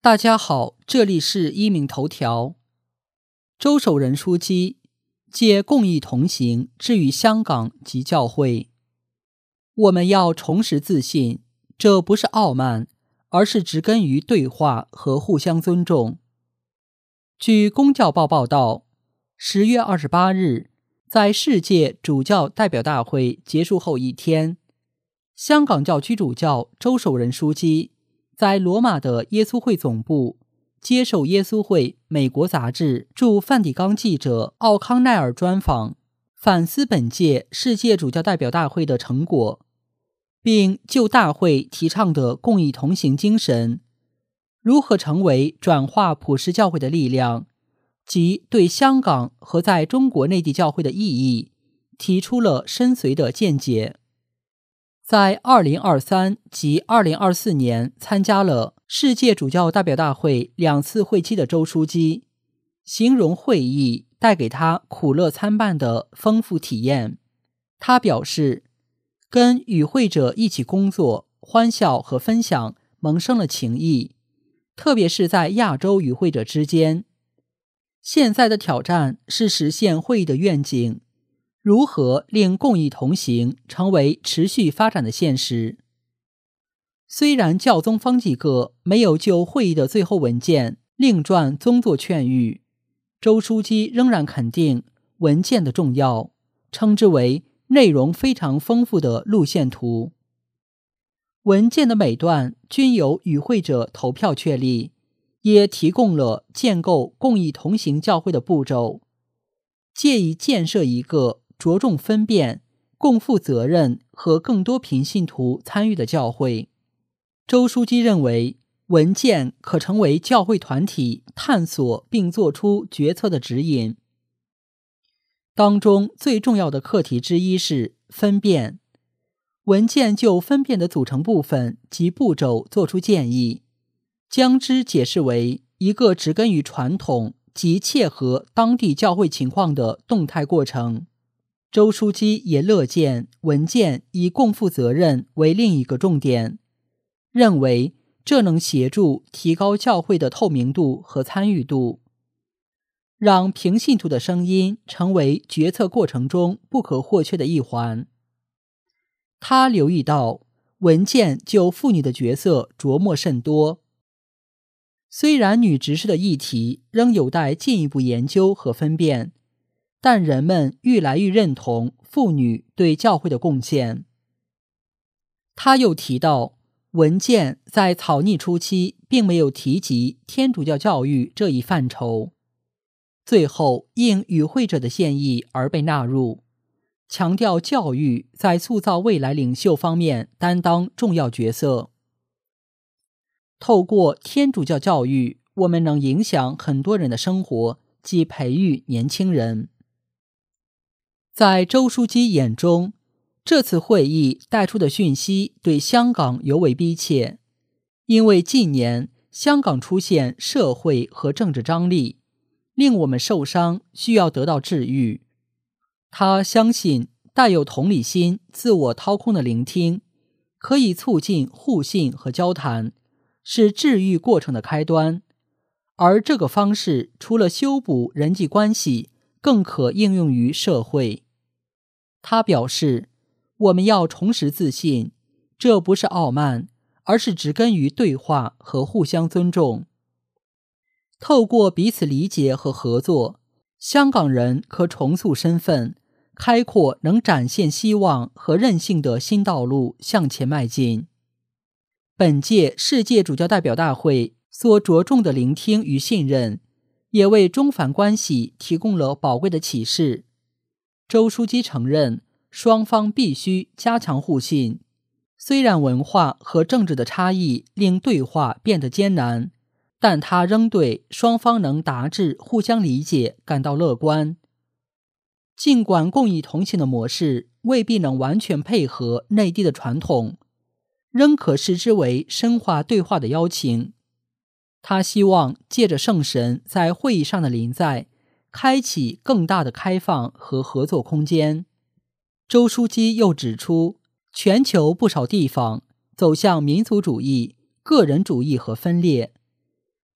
大家好，这里是一鸣头条。周守仁书记借公益同行致予香港及教会。我们要重拾自信，这不是傲慢，而是植根于对话和互相尊重。据公教报报道，10月28日，在世界主教代表大会结束后一天，香港教区主教周守仁书记在罗马的耶稣会总部接受耶稣会美国杂志驻梵蒂冈记者奥康奈尔专访，反思本届世界主教代表大会的成果，并就大会提倡的公益同行精神如何成为转化普世教会的力量及对香港和在中国内地教会的意义提出了深邃的见解。在2023及2024年参加了世界主教代表大会2次会期的周书记，形容会议带给他苦乐参半的丰富体验。他表示，跟与会者一起工作、欢笑和分享萌生了情谊，特别是在亚洲与会者之间。现在的挑战是实现会议的愿景，如何令公益同行成为持续发展的现实。虽然教宗方济各没有就会议的最后文件另撰宗座劝谕，周书记仍然肯定文件的重要，称之为内容非常丰富的路线图。文件的每段均由与会者投票确立，也提供了建构公益同行教会的步骤，借以建设一个着重分辨、共负责任和更多平信徒参与的教会。周书记认为，文件可成为教会团体探索并做出决策的指引。当中最重要的课题之一是分辨。文件就分辨的组成部分及步骤作出建议，将之解释为一个植根于传统及切合当地教会情况的动态过程。周书记也乐见文件以共负责任为另一个重点，认为这能协助提高教会的透明度和参与度，让平信徒的声音成为决策过程中不可或缺的一环。他留意到，文件就妇女的角色琢磨甚多，虽然女执事的议题仍有待进一步研究和分辨，但人们愈来愈认同妇女对教会的贡献。他又提到，文件在草拟初期并没有提及天主教教育这一范畴，最后应与会者的建议而被纳入，强调教育在塑造未来领袖方面担当重要角色。透过天主教教育，我们能影响很多人的生活及培育年轻人。在周书记眼中，这次会议带出的讯息对香港尤为逼切，因为近年香港出现社会和政治张力，令我们受伤，需要得到治愈。他相信带有同理心、自我掏空的聆听可以促进互信和交谈，是治愈过程的开端，而这个方式除了修补人际关系，更可应用于社会。他表示，我们要重拾自信，这不是傲慢，而是植根于对话和互相尊重。透过彼此理解和合作，香港人可重塑身份，开阔能展现希望和韧性的新道路向前迈进。本届世界主教代表大会所着重的聆听与信任，也为中梵关系提供了宝贵的启示。周书记承认，双方必须加强互信。虽然文化和政治的差异令对话变得艰难，但他仍对双方能达至互相理解感到乐观。尽管公益同行的模式未必能完全配合内地的传统，仍可视之为深化对话的邀请。他希望借着圣神在会议上的临在，开启更大的开放和合作空间。周书记又指出，全球不少地方走向民族主义、个人主义和分裂，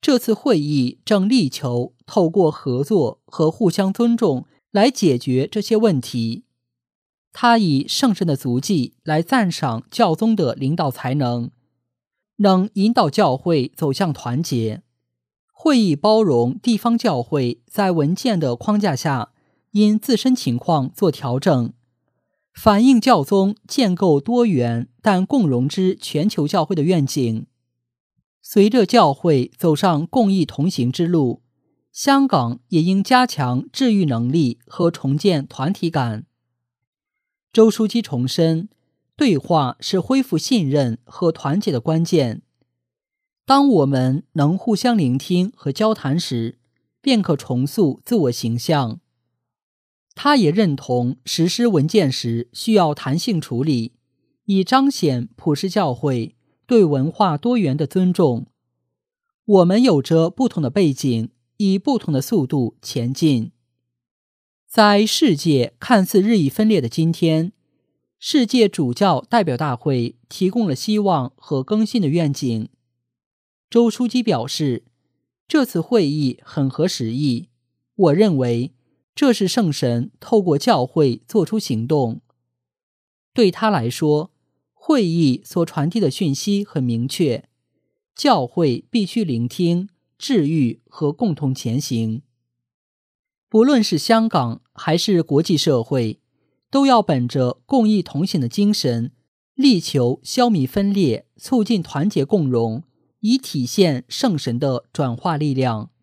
这次会议正力求透过合作和互相尊重来解决这些问题。他以圣神的足迹来赞赏教宗的领导才能，能引导教会走向团结。会议包容地方教会在文件的框架下因自身情况做调整，反映教宗建构多元但共融之全球教会的愿景。随着教会走上共义同行之路，香港也应加强治愈能力和重建团体感。周书记重申，对话是恢复信任和团结的关键。当我们能互相聆听和交谈时，便可重塑自我形象。他也认同实施文件时需要弹性处理，以彰显普世教会对文化多元的尊重。我们有着不同的背景，以不同的速度前进。在世界看似日益分裂的今天，世界主教代表大会提供了希望和更新的愿景。周书记表示，这次会议很合时宜，我认为这是圣神透过教会做出行动。对他来说，会议所传递的讯息很明确，教会必须聆听、治愈和共同前行。不论是香港还是国际社会，都要本着共义同行的精神，力求消弭分裂，促进团结共荣，以体现圣神的转化力量。